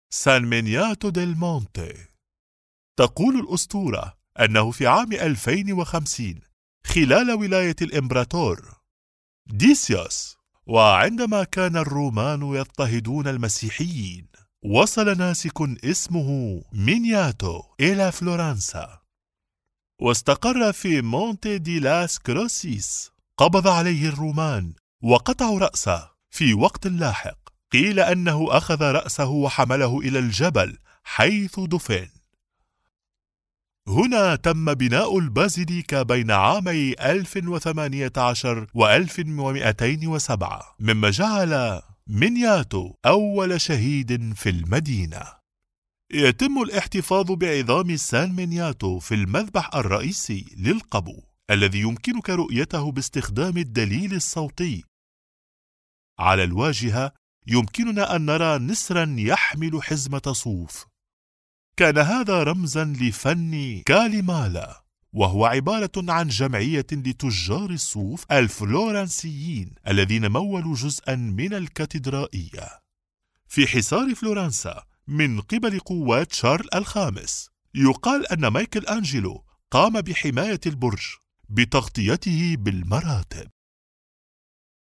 سان مينياتو ديل مونتي. تقول الأسطورة أنه في عام 2050 خلال ولاية الإمبراطور ديسيوس، وعندما كان الرومان يضطهدون المسيحيين، وصل ناسك اسمه مينياتو إلى فلورنسا واستقر في مونتي دي لاس كروسيس. قبض عليه الرومان وقطعوا رأسه في وقت لاحق. قيل أنه أخذ رأسه وحمله إلى الجبل حيث دفن. هنا تم بناء البازيليكا بين عامي 1018 و 1207، مما جعل مينياتو أول شهيد في المدينة. يتم الاحتفاظ بعظام سان مينياتو في المذبح الرئيسي للقبو، الذي يمكنك رؤيته باستخدام الدليل الصوتي. على الواجهة يمكننا أن نرى نسرا يحمل حزمة صوف. كان هذا رمزا لفن كاليمالا، وهو عبارة عن جمعية لتجار الصوف الفلورنسيين الذين مولوا جزءا من الكاتدرائية في حصار فلورنسا من قبل قوات شارل الخامس. يقال أن مايكل أنجلو قام بحماية البرج بتغطيته بالمراتب.